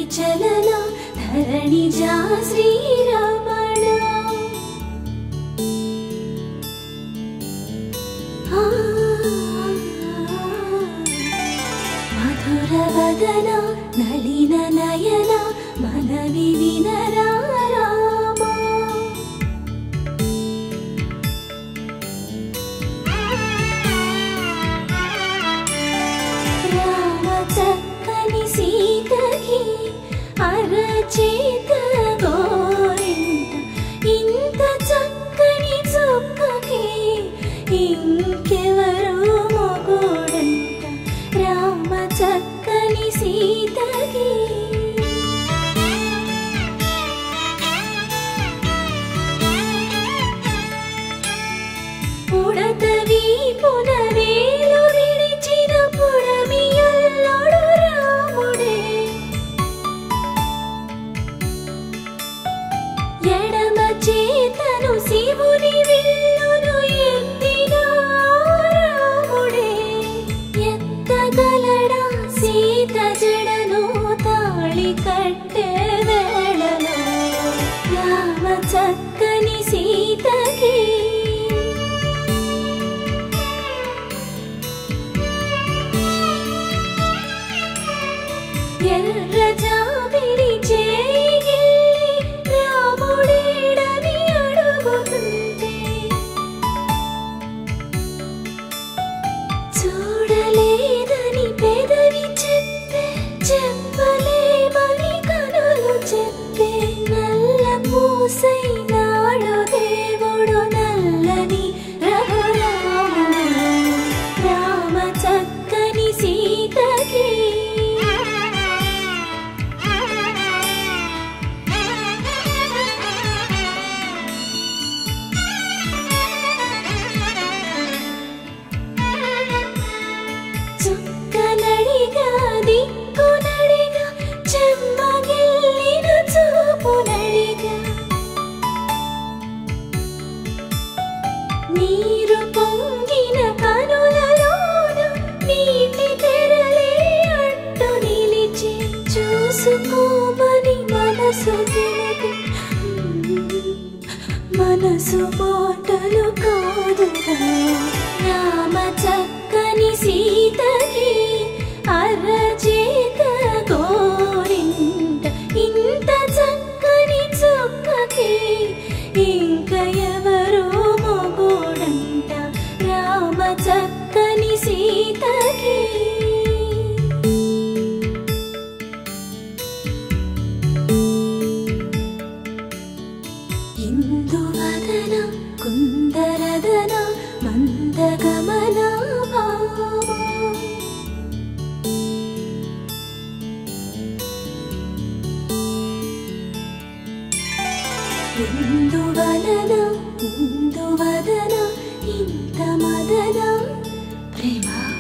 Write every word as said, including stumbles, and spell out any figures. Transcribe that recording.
చలన ధరణిజా శ్రీరమణ మధుర వదన నలిన నయన మనవి వినరా రామా రామ చక్కని సీతకి అరచేత గోరింట ఇంత చక్కని చుక్కకి ఇంకెవరు మొగుడంట రామ చక్కని సీతకి పుడతవి పునవేలు విడిచిన పుడమియల్లోడు రాముడే ఎడమ చేతను శివుని విల్లును ఎత్తిన రాముడే ఎత్తగలడా సీత జడను తాళి కట్టే వేళలో రామ చక్కని సీతకి ఎర్ర జాబిలి చేయి రాముడేడని అడుగుతుంటే చూడలేదని పెదవి చెప్పే చెప్పలేమని కనులు చెప్పే నల్ల పూసై నాడు దేవుడు నల్లని రఘురాముడు రామ చక్కని సీతకి చుక్కనడిగా దిక్కునడిగా చెమ్మగిల్లిన చూపునడిగా నీరు పొంగిన కనులలోన నీటి తెరలే అడ్డు నిలిచి చూసుకోమని మనసు తెలిపి మనసు మాటలు కాదుగా రామ చక్కని సీతకి అరచేత గోరింట ఇంత చక్కని చుక్కకి ఇంక ఎవరు మొగుడంట రామ చక్కని సీతకి ఇందువదన కుందరదన మందగమన భామా ఇందువలన ఇందువదన ఇంత మదన ప్రేమ